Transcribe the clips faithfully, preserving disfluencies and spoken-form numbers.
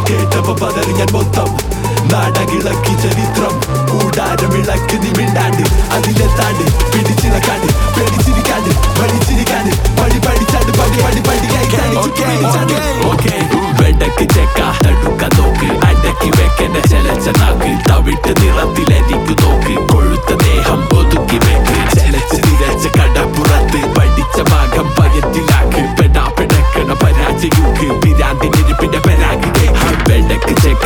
കേട്ടപ്പോ പതറി ഞാൻ മൊത്തം നാടകിളക്കി ചരിത്രം കൂടാരമിളക്ക് നീ മിണ്ടാണ്ട് അതിലെത്താണ്ട് പിടിച്ചിളക്കാണ്ട് പേടിച്ചിരിക്കാണ്ട് പഠിച്ചിരിക്കാണ്ട് പടി പഠിച്ചാണ്ട് പടി പടി പടിക്കാണ്ട് വെടക്ക് ചെക്ക തടുക്ക നോക്ക് അടക്കി വെക്കണ്ട ചെലച്ച നാക്ക് തവിട്ട് നിറത്തിലരിക്കു നോക്ക് കൊഴുത്ത ദേഹം ഒതുക്കി വെക്ക് ചെലച്ച് നിരച്ച കടപ്പുറത്ത് പഠിച്ച ഭാഗം പയറ്റിലാക്ക് പെടാ പെടക്കണ പരാജയൂക്ക് പിരാന്തിനിരിപ്പിന്റെ പരാഗ് വെടക്ക് ചെക്ക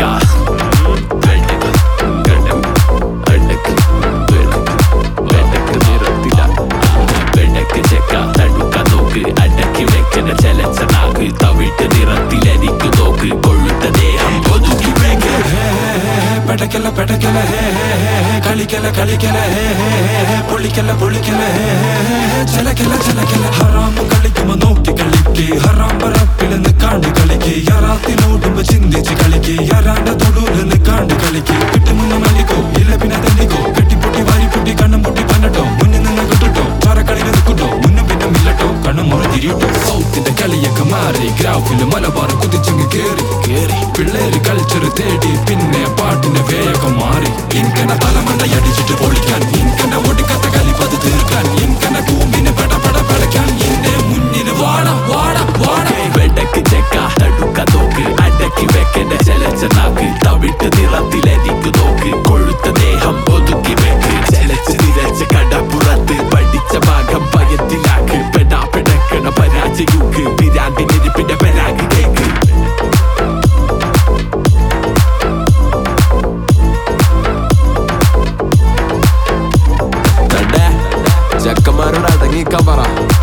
അടക്കി വെക്കണ ചെലച്ച നാക്ക് തവിട്ട് നിറത്തിലരിക്കു നോക്ക് കൊഴുത്ത ദേഹം ഒതുക്കി വെക്ക് പെടക്കല പെടക്കല കളിക്കല കളിക്കല പൊളിക്കല പൊളിക്കല ചെലക്കല ചെലക്കല ഹറാമ് കളിക്കുമ്പോ നോക്കി കളിക്ക് ഹറാം പറപ്പിലെന്ന് കാണ്ട് കളിക്ക് യാറാത്തിനോടുമ്പോ ചിന്തിച്ച് കളിക്ക് യാറാന്റെ തൊടൂലെന്ന് കാണ്ട് കളിക്ക് കിട്ടുമുന്ന മല്ലിക്കോ ഇല്ല പിന്നെ തല്ലിക്കോ കെട്ടിപ്പൊട്ടി വാരിപ്പൊട്ടി കണ്ണും പൊട്ടി പന്നട്ടോ മുന്നിൽ നിന്ന് കിട്ടുട്ടോ ചോരക്കളിന് നിൽക്കുട്ടോ മുന്നും പിന്നെ മില്ലട്ടോ കണ്ണും മുറതിരിട്ടോ സൗത്തിന്റെ കളിയൊക്കെ മാറി ഗ്രാഫില് മലബാർ കുതിച്ചങ്ങ് കേറി കേറി പിള്ളേര് കൾച്ചർ തേടി പിന്നെ പാട്ടിന്റെ വേഗം മാറി ഇൻകന തലമണ്ടയടിച്ചിട്ട് പൊളിക്കാൻ ഇൻകന ഒടുക്കത്തെ കലിപ്പത് തീർക്കാൻ ഇൻകന കൂമ്പിന് പട പട പടക്കാൻ എന്റെ മുന്നിൽ വാട വാട വാട വെടക്ക് ചെക്ക തടുക്ക നോക്ക് അടക്കി വെക്കണ്ട ചെലച്ച നാക്ക് തവിട്ട് നിറത്തിലരിക്കു നോക്ക് കൊഴുത്ത ദേഹം ഒതുക്കി വെക്ക് ചെലച്ച് നിരച്ച കടപ്പുറത്ത് പഠിച്ച ഭാഗം പയറ്റിലാക്ക് പെടാ പെടക്കണ പരാജയൂക്ക് പിരാന്തിനിരിപ്പിന്റെ പരാഗ് കേക്ക് ചെക്കന്മാരോട് അടങ്ങിക്കാൻ പറ